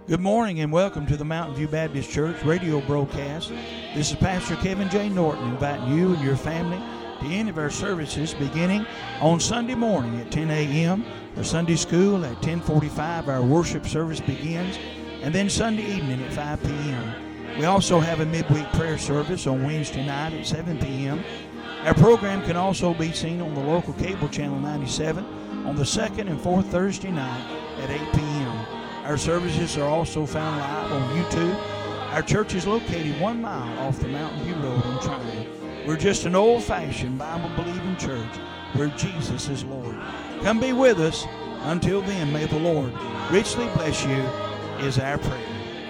Good morning and welcome to the Mountain View Baptist Church radio broadcast. This is Pastor Kevin J. Norton inviting you and your family to any of our services beginning on Sunday morning at 10 a.m. for Sunday school. At 10:45 our worship service begins, and then Sunday evening at 5 p.m. We also have a midweek prayer service on Wednesday night at 7 p.m. Our program can also be seen on the local cable channel 97 on the second and fourth Thursday night at 8 p.m. Our services are also found live on YouTube. Our church is located 1 mile off the Mountain View Road in Tryon. We're just an old-fashioned Bible-believing church where Jesus is Lord. Come be with us. Until then, may the Lord richly bless you is our prayer.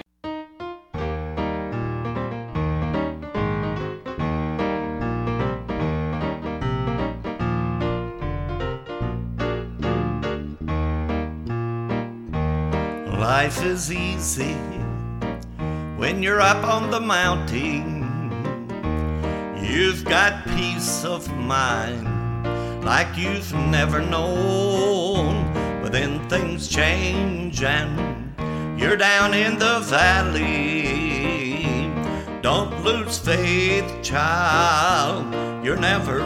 Life is easy when you're up on the mountain. You've got peace of mind like you've never known. But then things change and you're down in the valley. Don't lose faith, child, you're never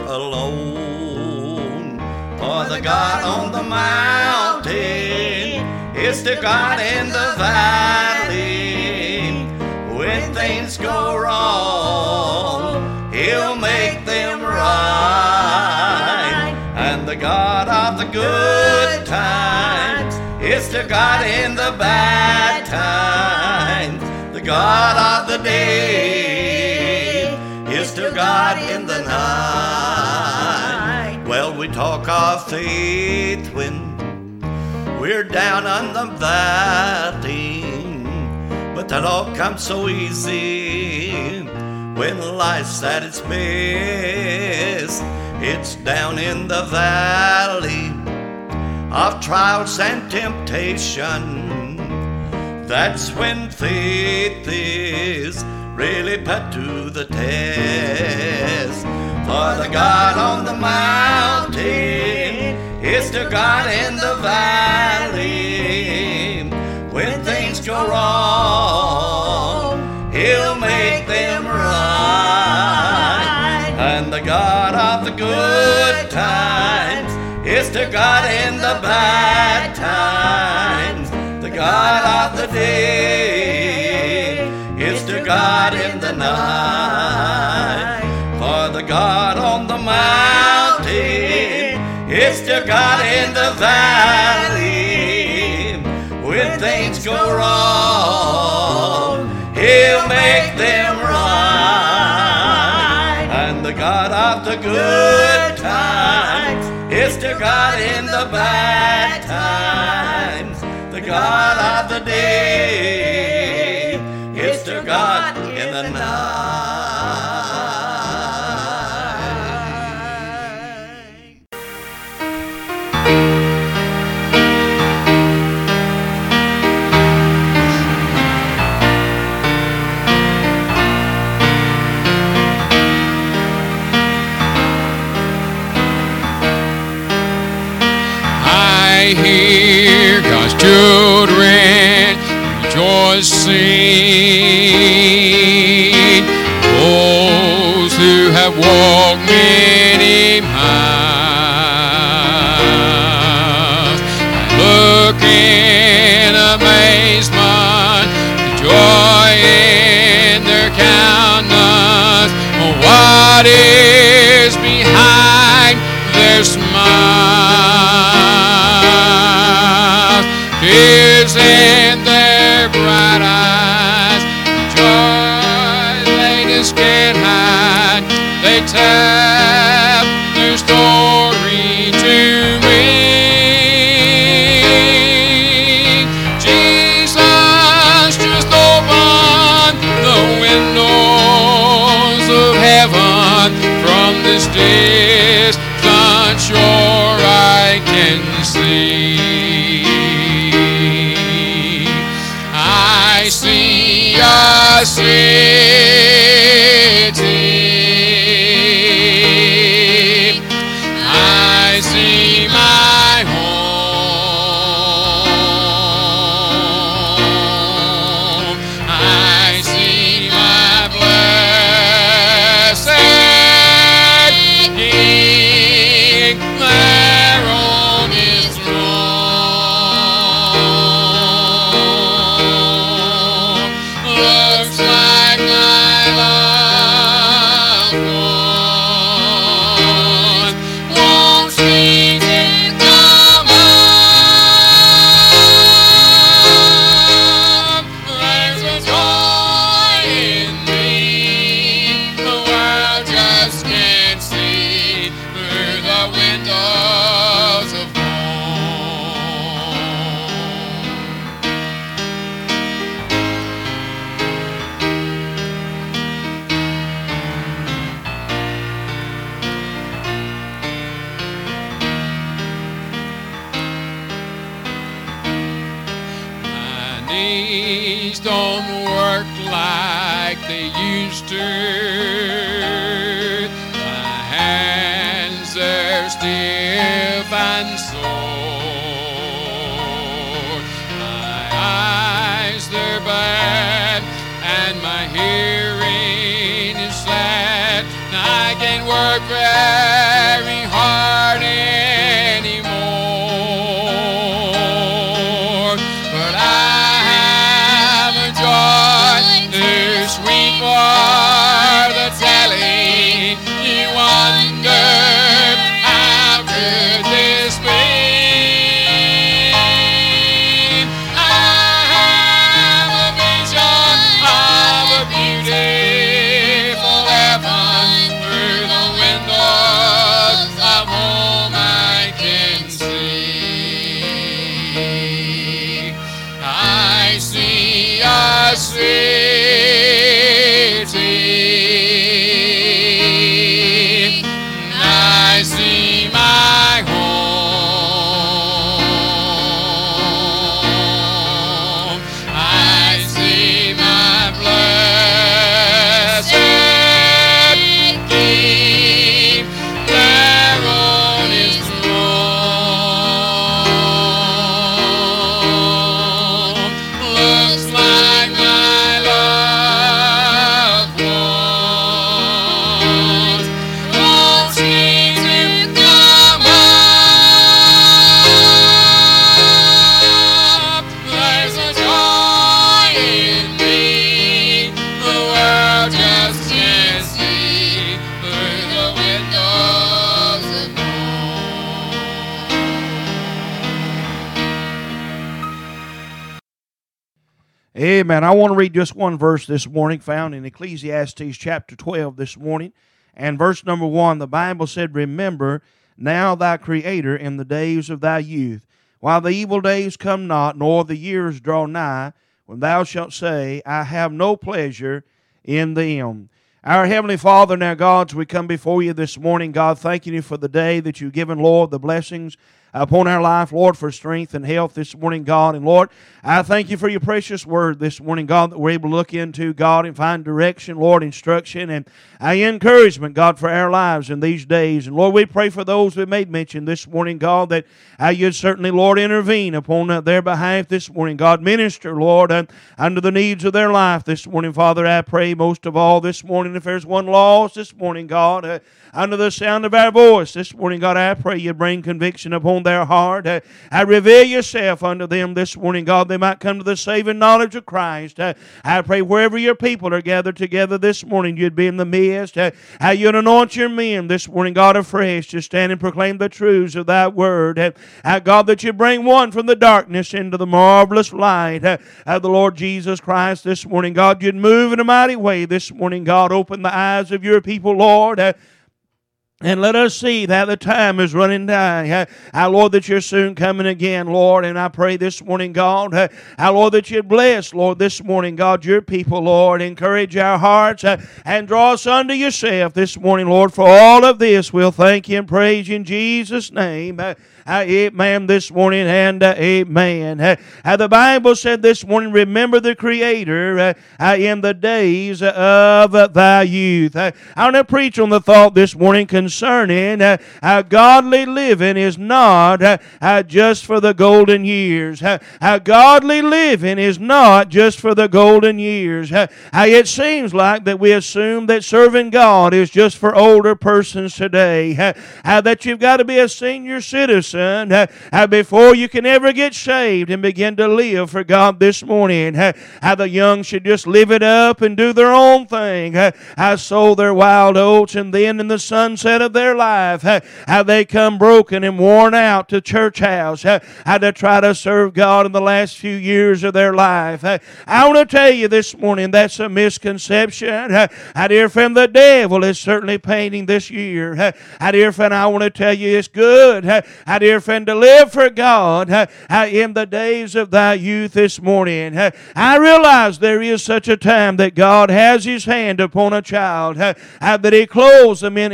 alone. For the God on the mountain is the God in the valley. When things go wrong, He'll make them right. And the God of the good times is the God in the bad times. The God of the day is the God in the night. Well, we talk of faith when we're down on the valley, but that all comes so easy when life's at its best. It's down in the valley of trials and temptation. That's when faith is really put to the test. For the God on the mountain is the God in the valley. When things go wrong, He'll make them right. And the God of the good times is the God in the bad times. The God of the day is the God in the night. For the God on the mountain is the God in the valley. When things go wrong, He'll make them right. And the God of the good times is the God in the bad times. The God of the day is the God in the night. I hear God's children rejoicing, those who have walked many miles, look in amazement, the joy in their countenance. What is behind their smiles? Tears in their bright eyes, joy they just can't hide. They tell their story to me. Jesus just opened the windows of heaven. From this distant shore I can see. I see a city. I see my home. knees don't work like they used to. My hands are stiff and sore. My eyes, they're bad, and my hearing is sad. And I can't work very hard anymore. But I have a joy too sweet for the telling. You wonder how could this be? I have a vision of a beautiful heaven. Through the windows of home I can see. I see a city. I see my home. I see my blessed King there on his throne. Looks like my loved ones won't seem to come up. There's a joy in me the world just can't see through the windows of Amen. I want to read just one verse this morning found in Ecclesiastes chapter 12 this morning. And verse number 1, the Bible said, "Remember now thy Creator in the days of thy youth, while the evil days come not, nor the years draw nigh, when thou shalt say, I have no pleasure in them." Our Heavenly Father, now God, as we come before you this morning, God, thanking you for the day that you've given, Lord, the blessings upon our life, Lord, for strength and health this morning, God. And Lord, I thank you for your precious word this morning, God, that we're able to look into, God, and find direction, Lord, instruction, and encouragement, God, for our lives in these days. And Lord, we pray for those we made mention this morning, God, that you'd certainly, Lord, intervene upon their behalf this morning. God, minister, Lord, under the needs of their life this morning. Father, I pray most of all this morning, if there's one lost this morning, God, under the sound of our voice this morning, God, I pray you bring conviction upon their heart. I reveal yourself unto them this morning, God, they might come to the saving knowledge of Christ. I pray wherever your people are gathered together this morning, you'd be in the midst. You'd anoint your men this morning, God, afresh to stand and proclaim the truths of thy word. God, that you bring one from the darkness into the marvelous light of the Lord Jesus Christ this morning. God, you'd move in a mighty way this morning. God, open the eyes of your people, Lord, and let us see that the time is running down. Lord, that you're soon coming again, Lord. And I pray this morning, God, Lord, that you'd bless, Lord, this morning, God, your people, Lord. Encourage our hearts and draw us unto yourself this morning, Lord. For all of this, we'll thank you and praise you in Jesus' name. Amen this morning and amen. The Bible said this morning, remember the Creator in the days of thy youth. I want to preach on the thought this morning concerning godly living is not just for the golden years. Godly living is not just for the golden years. It seems like that we assume that serving God is just for older persons today. That you've got to be a senior citizen before you can ever get saved and begin to live for God this morning. How the young should just live it up and do their own thing. Sow their wild oats, and then in the sunset of their life, how they come broken and worn out to church house, how to try to serve God in the last few years of their life. I want to tell you this morning, that's a misconception. Dear friend, the devil is certainly painting this year. Dear friend, I want to tell you it's good. Dear friend, to live for God in the days of thy youth this morning. I realize there is such a time that God has His hand upon a child, that He clothes them in innocence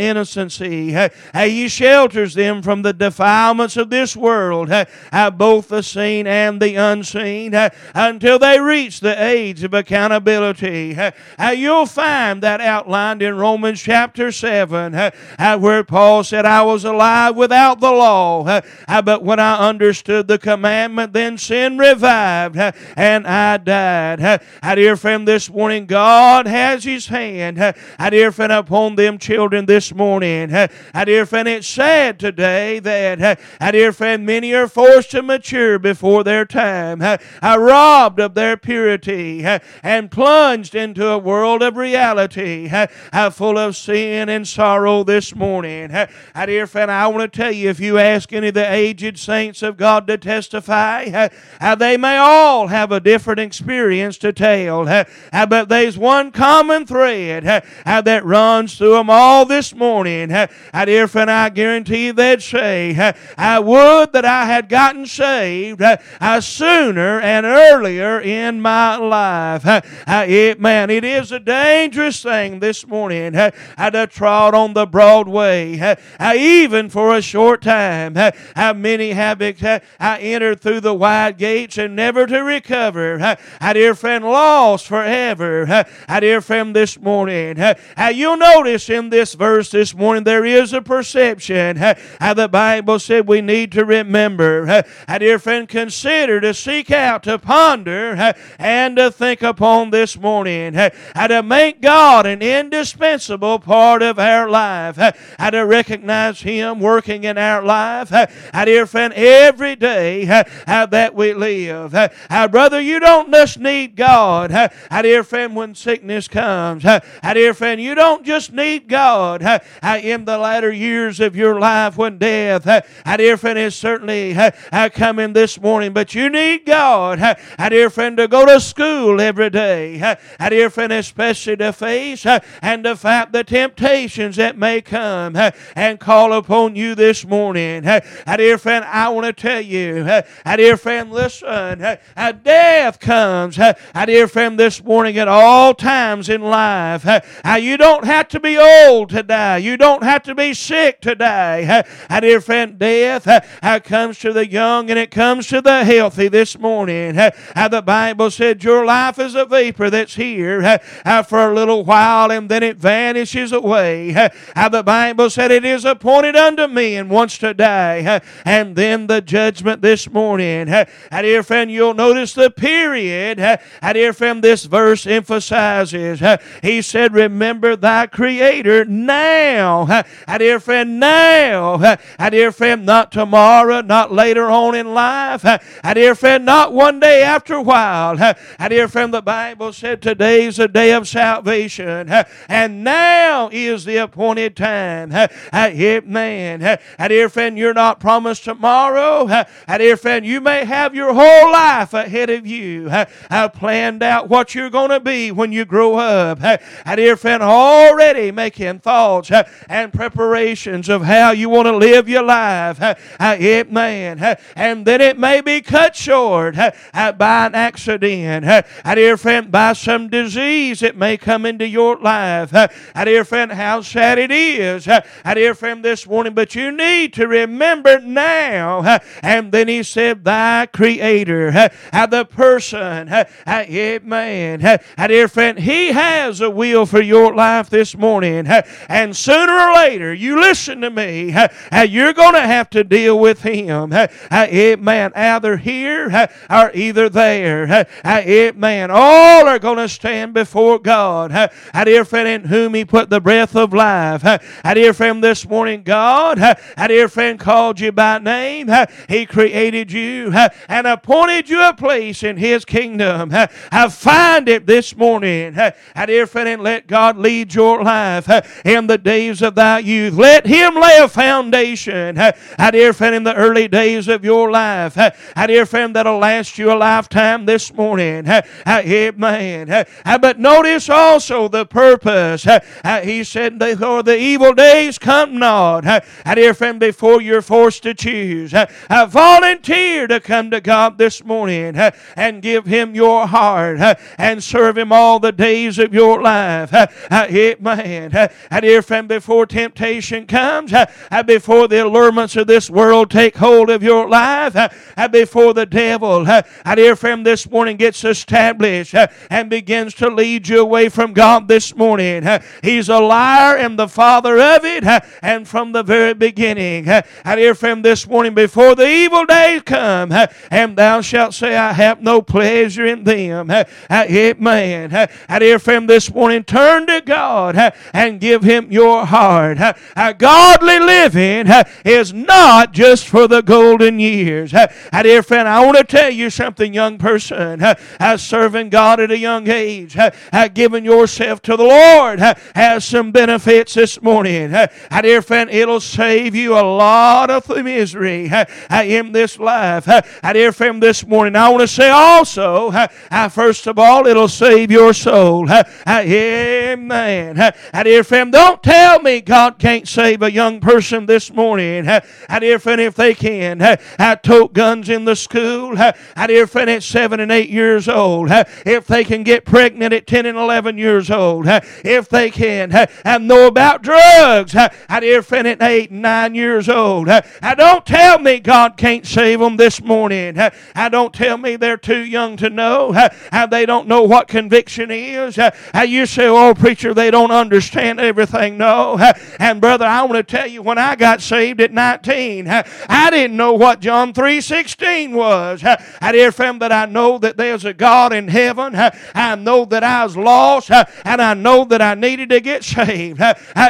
see. He shelters them from the defilements of this world, both the seen and the unseen, until they reach the age of accountability. You'll find that outlined in Romans chapter 7, where Paul said, I was alive without the law, but when I understood the commandment, then sin revived, and I died. Dear friend, this morning, God has His hand, dear friend, upon them children this morning. Dear friend, it's sad today that, dear friend, many are forced to mature before their time, robbed of their purity, and plunged into a world of reality, full of sin and sorrow this morning. Dear friend, I want to tell you, if you ask any of the aged saints of God to testify, they may all have a different experience to tell, but there's one common thread that runs through them all this morning. Dear friend, I guarantee you they'd say, I would that I had gotten saved sooner and earlier in my life. Man, it is a dangerous thing this morning to trod on the broad way, even for a short time. Many have entered through the wide gates and never to recover. Dear friend, lost forever. Dear friend, this morning, you'll notice in this verse this morning there is a perception. The Bible said we need to remember. Dear friend, consider, to seek out, to ponder, and to think upon this morning. To make God an indispensable part of our life. To recognize Him working in our life. Dear friend, every day that we live. Brother, you don't just need God. Dear friend, when sickness comes. Dear friend, you don't just need God in the latter years of your life when death, dear friend, is certainly coming this morning. But you need God, dear friend, to go to school every day. Dear friend, especially to face and to fight the temptations that may come and call upon you this morning. Dear friend, I want to tell you, dear friend, listen, death comes, dear friend, this morning at all times in life. You don't have to be old to die. You don't have to be sick to die. Dear friend, death comes to the young and it comes to the healthy this morning. The Bible said your life is a vapor that's here for a little while and then it vanishes away. The Bible said it is appointed unto men once to die and then the judgment this morning. Dear friend, you'll notice the period. Dear friend, this verse emphasizes. He said, remember thy Creator now. Dear friend, now. Dear friend, not tomorrow, not later on in life. Dear friend, not one day after a while. Dear friend, the Bible said today is a day of salvation. And now is the appointed time. Amen. Dear friend, you're not promised tomorrow. Dear friend, you may have your whole life ahead of you. Planned out what you're going to be when you grow up. Dear friend, already making thoughts and preparations of how you want to live your life. Amen. And then it may be cut short by an accident. Dear friend, by some disease that may come into your life. Dear friend, how sad it is. Dear friend, this morning, but you need to remember now. And then he said, thy Creator, the person. Amen. Dear friend, He has a will for your life this morning. And sooner or later, you listen to me, you're going to have to deal with Him. Amen. Either here or either there. Amen. All are going to stand before God. Dear friend, in whom He put the breath of life. Dear friend, this morning, God, dear friend, called you by name. He created you and appointed you a place in His kingdom. Find it this morning. Dear friend, and let God lead your life in the days of thy youth. Let Him lay a foundation. Dear friend, in the early days of your life. Dear friend, that'll last you a lifetime this morning. Amen. But notice also the purpose. He said, before the evil days come not. Dear friend, before you're forced to choose, volunteer to come to God this morning and give Him your heart and serve Him all the days of your life. Amen. Dear friend, before before temptation comes, before the allurements of this world take hold of your life, before the devil, dear friend, this morning gets established and begins to lead you away from God this morning. He's a liar and the father of it, and from the very beginning. Dear friend, this morning, before the evil days come, and thou shalt say, I have no pleasure in them. Amen. Dear friend, this morning, turn to God and give Him your heart. Godly living is not just for the golden years. Dear friend, I want to tell you something, young person. Serving God at a young age, giving yourself to the Lord has some benefits this morning. Dear friend, it'll save you a lot of misery in this life. Dear friend, this morning, I want to say also, first of all, it'll save your soul. Amen. Dear friend, don't tell me God can't save a young person this morning. Dear friend, if they can tote guns in the school, dear friend, at 7 and 8 years old, if they can get pregnant at 10 and 11 years old, if they can know about drugs, dear friend, at 8 and 9 years old, don't tell me God can't save them this morning. Don't tell me they're too young to know. They don't know what conviction is. You say, oh, preacher, they don't understand everything. No. And brother, I want to tell you, when I got saved at 19, I didn't know what John 3:16 was. Dear friend, but I know that there's a God in heaven. I know that I was lost, and I know that I needed to get saved.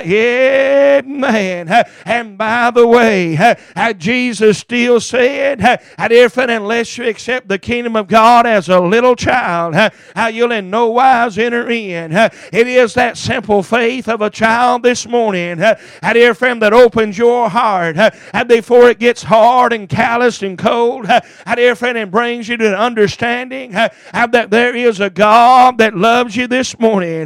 Amen. And by the way, Jesus still said, dear friend, unless you accept the kingdom of God as a little child, you'll in no wise enter in. It is that simple faith of a child this morning, dear friend, that opens your heart before it gets hard and calloused and cold, dear friend, and brings you to the understanding that there is a God that loves you this morning.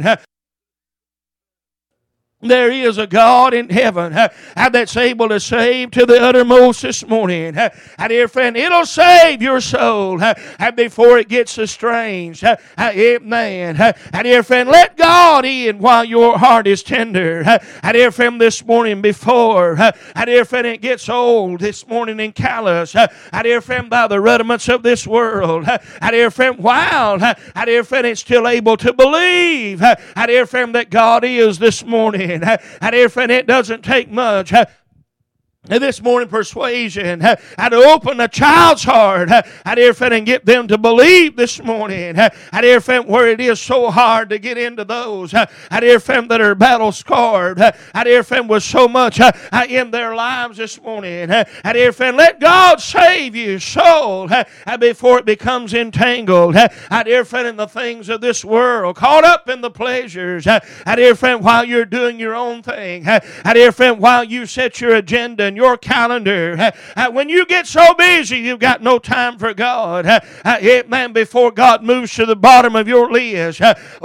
There is a God in heaven that's able to save to the uttermost this morning. Dear friend, it'll save your soul before it gets estranged. Amen. Dear friend, let God in while your heart is tender. Dear friend, this morning before, dear friend, it gets old this morning and callous. Dear friend, by the rudiments of this world. Dear friend, while, dear friend, it's still able to believe. Dear friend, that God is this morning. Dear friend, it doesn't take much. This morning, persuasion to open a child's heart, dear friend, and get them to believe this morning, dear friend, where it is so hard to get into those, dear friend, that are battle scarred, dear friend, with so much in their lives this morning, dear friend, let God save your soul before it becomes entangled, dear friend, in the things of this world, caught up in the pleasures, dear friend, while you're doing your own thing, dear friend, while you set your agenda and your calendar. When you get so busy, you've got no time for God. Man, before God moves to the bottom of your list,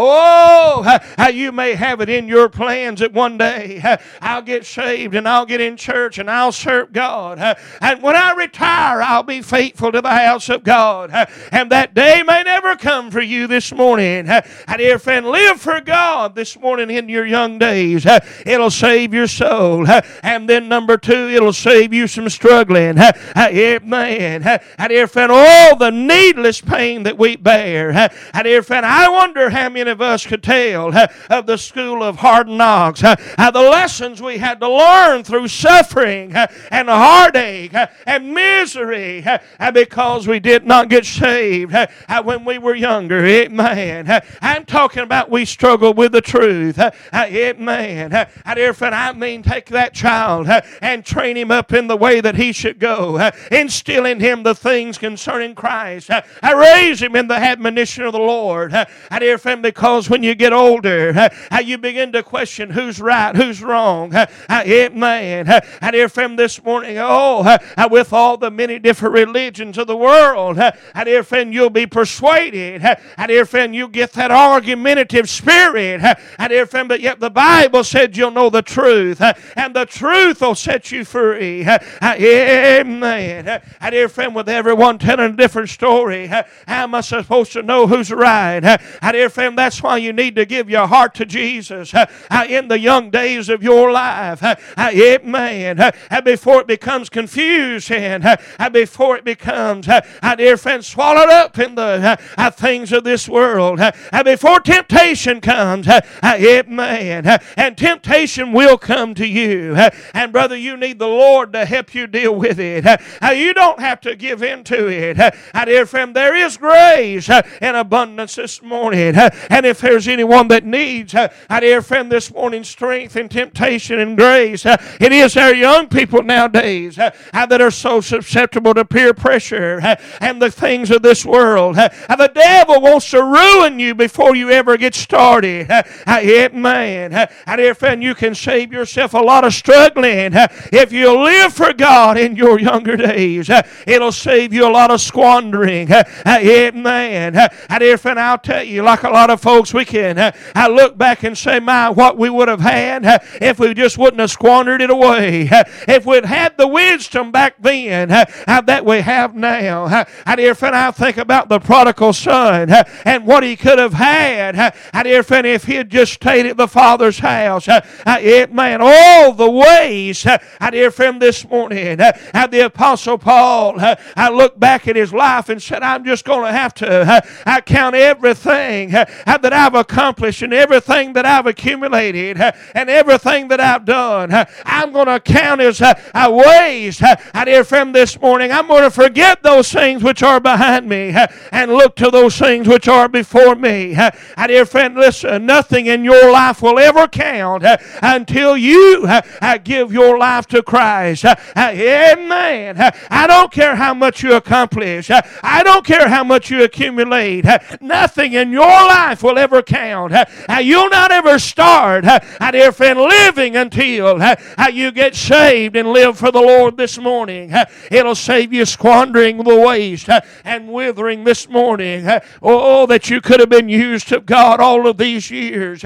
you may have it in your plans that one day I'll get saved and I'll get in church and I'll serve God. And when I retire, I'll be faithful to the house of God. And that day may never come for you this morning. Dear friend, live for God this morning in your young days. It'll save your soul. And then number two, it'll save you some struggling. Amen. Dear friend, all the needless pain that we bear. Dear friend, I wonder how many of us could tell of the school of hard knocks, the lessons we had to learn through suffering and heartache and misery because we did not get saved when we were younger. Amen. I'm talking about we struggle with the truth. Amen. Dear friend, I mean take that child and train him up in the way that he should go. Instill in him the things concerning Christ. Raise him in the admonition of the Lord. Dear friend, because when you get older, you begin to question who's right, who's wrong. Amen. Dear friend, this morning, with all the many different religions of the world, dear friend, you'll be persuaded frustrated. Dear friend, you get that argumentative spirit. Dear friend, but yet the Bible said you'll know the truth, and the truth will set you free. Amen. Dear friend, with everyone telling a different story, how am I supposed to know who's right? Dear friend, that's why you need to give your heart to Jesus in the young days of your life. Amen. Before it becomes confusing, before it becomes, dear friend, swallowed up in the things of this world, before temptation comes, amen. And temptation will come to you. And brother, you need the Lord to help you deal with it. You don't have to give in to it. Dear friend, there is grace in abundance this morning. And if there's anyone that needs, dear friend, this morning strength and temptation and grace, it is our young people nowadays that are so susceptible to peer pressure and the things of this world. The devil wants to ruin you before you ever get started. Amen. Dear friend, you can save yourself a lot of struggling if you live for God in your younger days. It'll save you a lot of squandering. Amen. Dear friend, I'll tell you, like a lot of folks, we can look back and say, my, what we would have had if we just wouldn't have squandered it away. If we'd had the wisdom back then that we have now. Dear friend, I think about the prodigal son and what he could have had. Dear friend, if he had just stayed at the Father's house. Man, all the ways, dear friend, this morning, the Apostle Paul, I looked back at his life and said, I'm just going to have to count everything that I've accomplished and everything that I've accumulated and everything that I've done. I'm going to count as ways, dear friend, this morning. I'm going to forget those things which are behind me and look to those things which are before me. Dear friend, listen, nothing in your life will ever count until you give your life to Christ. Amen. I don't care how much you accomplish. I don't care how much you accumulate. Nothing in your life will ever count. You'll not ever start, dear friend, living until you get saved and live for the Lord this morning. It'll save you squandering the waste and withering this morning. Oh, that you could have been used of God all of these years.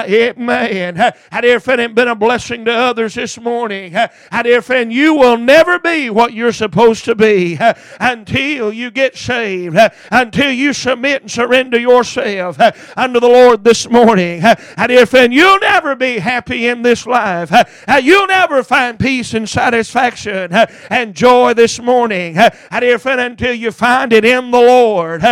Amen. Dear friend, it's been a blessing to others this morning. Dear friend, you will never be what you're supposed to be until you get saved, until you submit and surrender yourself unto the Lord this morning. Dear friend, you'll never be happy in this life. You'll never find peace and satisfaction and joy this morning. Dear friend, until you find it in the Lord.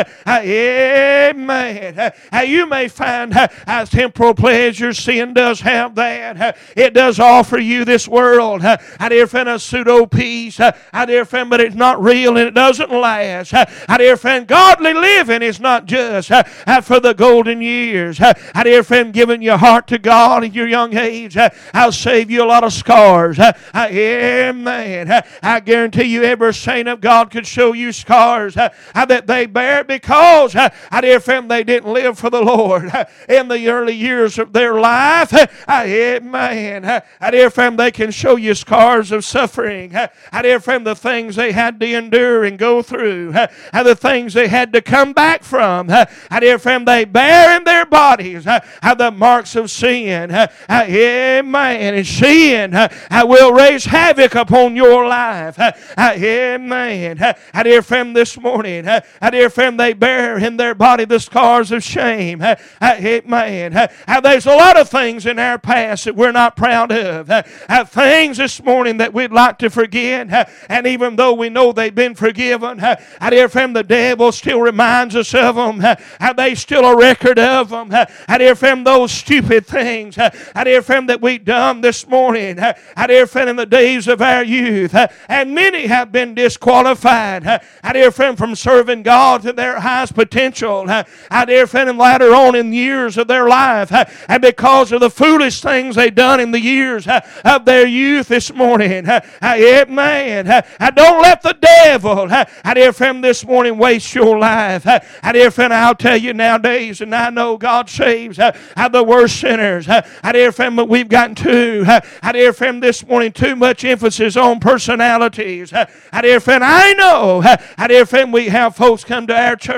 Amen. You may find temporal pleasure. Sin does have that. It does offer you this world. Dear friend, a pseudo peace. Dear friend, but it's not real and it doesn't last. Dear friend, godly living is not just for the golden years. Dear friend, giving your heart to God in your young age, I'll save you a lot of scars. Amen. I guarantee you every saint of God could show you scars that they bear because, dear friend, they didn't live for the Lord in the early years of their life. Amen. Dear friend, they can show you scars of suffering. Dear friend, the things they had to endure and go through, the things they had to come back from. Dear friend, they bear in their bodies the marks of sin. Amen. And sin will raise havoc upon your life. Amen. Dear friend, this morning, dear friend, they bear in their body the scars of shame. Amen. There's a lot of things in our past that we're not proud of. Things this morning that we'd like to forget. And even though we know they've been forgiven, dear friend, the devil still reminds us of them. They still a record of them. Dear friend, those stupid things, dear friend, that we've done this morning. Dear friend, in the days of our youth. And many have been disqualified. Dear friend, from serving God to their highest potential. Dear friend, and later on in years of their life. And because of the foolish things they've done in the years of their youth this morning. Amen. Don't let the devil, dear friend, this morning waste your life. Dear friend, I'll tell you nowadays, and I know God saves the worst sinners. Dear friend, but we've gotten dear friend, this morning too much emphasis on personalities. Dear friend, I know, dear friend, we have folks come to our church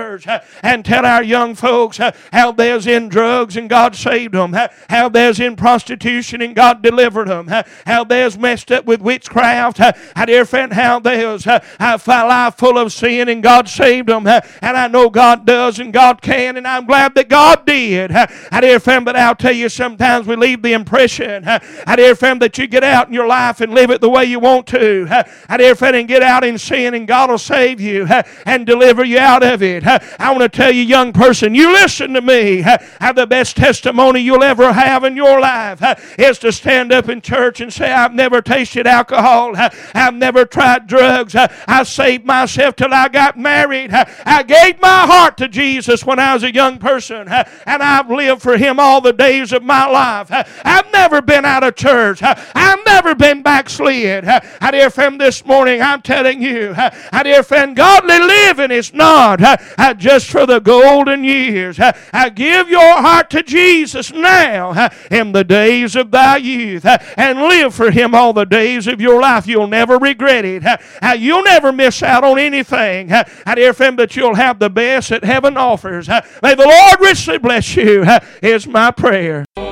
church and tell our young folks how they was in drugs and God saved them, how they was in prostitution and God delivered them, how they was messed up with witchcraft, dear friend, how they was a life full of sin and God saved them, and I know God does and God can, and I'm glad that God did, dear friend. But I'll tell you, sometimes we leave the impression, dear friend, that you get out in your life and live it the way you want to, dear friend, and get out in sin and God will save you and deliver you out of it. I want to tell you, young person, you listen to me. The best testimony you'll ever have in your life is to stand up in church and say, I've never tasted alcohol. I've never tried drugs. I saved myself till I got married. I gave my heart to Jesus when I was a young person, and I've lived for Him all the days of my life. I've never been out of church. I've never been backslid. Dear friend, this morning I'm telling you, dear friend, godly living is not just for the golden years. Give your heart to Jesus now in the days of thy youth and live for Him all the days of your life. You'll never regret it. You'll never miss out on anything, dear friend, but you'll have the best that heaven offers. May the Lord richly bless you, is my prayer.